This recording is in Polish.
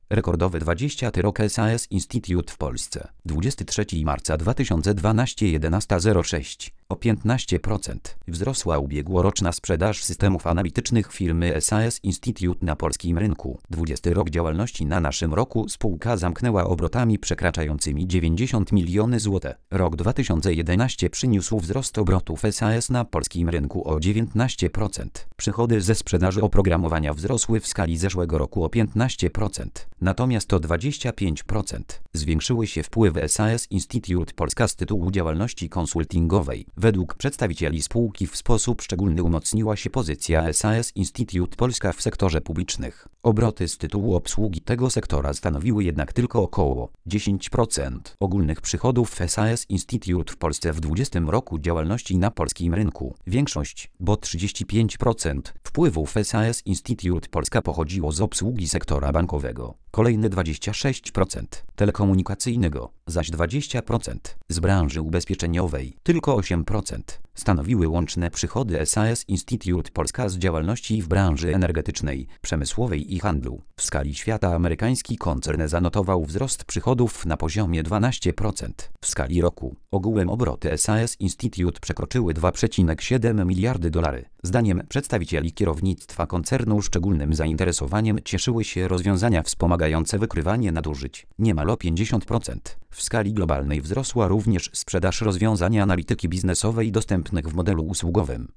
Rekordowy 20 rok SAS Institute w Polsce. 23 marca 2012 11:06. O 15% wzrosła ubiegłoroczna sprzedaż systemów analitycznych firmy SAS Institute na polskim rynku. 20 rok działalności na naszym roku spółka zamknęła obrotami przekraczającymi 90 miliony zł. Rok 2011 przyniósł wzrost obrotów SAS na polskim rynku o 19%. Przychody ze sprzedaży oprogramowania wzrosły w skali zeszłego roku o 15%. Natomiast o 25% zwiększyły się wpływy SAS Institute Polska z tytułu działalności konsultingowej. Według przedstawicieli spółki w sposób szczególny umocniła się pozycja SAS Institute Polska w sektorze publicznych. Obroty z tytułu obsługi tego sektora stanowiły jednak tylko około 10% ogólnych przychodów SAS Institute w Polsce w 20 roku działalności na polskim rynku. Większość, bo 35% wpływów SAS Institute Polska pochodziło z obsługi sektora bankowego, kolejne 26% telekomunikacyjnego, zaś 20% z branży ubezpieczeniowej, tylko 8% stanowiły łączne przychody SAS Institute Polska z działalności w branży energetycznej, przemysłowej i handlu. W skali świata amerykański koncern zanotował wzrost przychodów na poziomie 12%. W skali roku ogółem obroty SAS Institute przekroczyły $2,7 miliardy. Zdaniem przedstawicieli kierownictwa koncernu szczególnym zainteresowaniem cieszyły się rozwiązania wspomagające wykrywanie nadużyć, niemal o 50%. W skali globalnej wzrosła również sprzedaż rozwiązań analityki biznesowej dostępnych w modelu usługowym.